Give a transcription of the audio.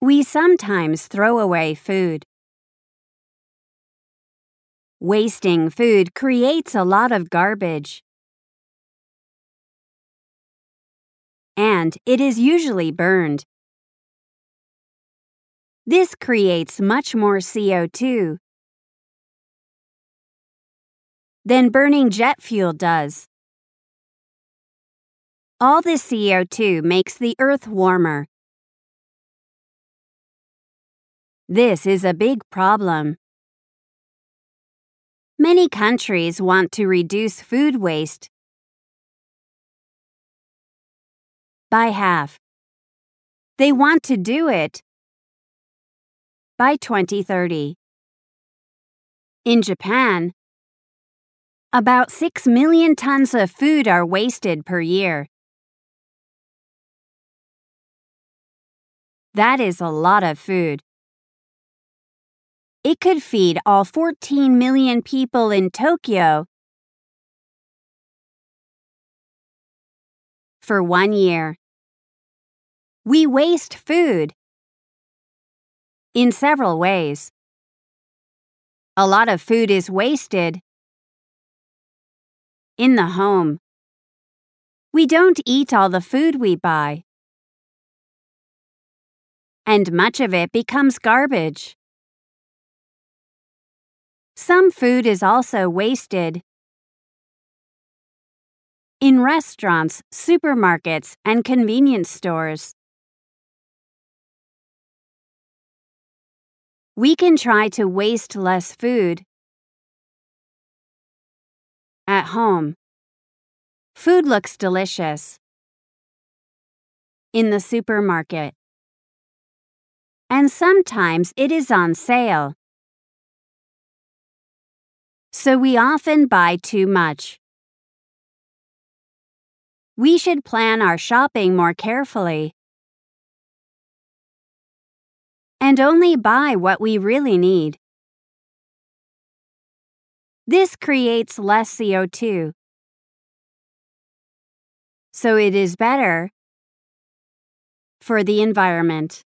We sometimes throw away food. Wasting food creates a lot of garbage. And it is usually burned. This creates much more CO2 than burning jet fuel does. All the CO2 makes the Earth warmer. This is a big problem. Many countries want to reduce food waste by half. They want to do it by 2030. In Japan, about 6 million tons of food are wasted per year. That is a lot of food. It could feed all 14 million people in Tokyo for 1 year. We waste food in several ways. A lot of food is wasted in the home. We don't eat all the food we buy, and much of it becomes garbage. Some food is also wasted in restaurants, supermarkets, and convenience stores. We can try to waste less food at home. Food looks delicious in the supermarket, and sometimes it is on sale. So we often buy too much. We should plan our shopping more carefully and only buy what we really need. This creates less CO2. So it is better for the environment.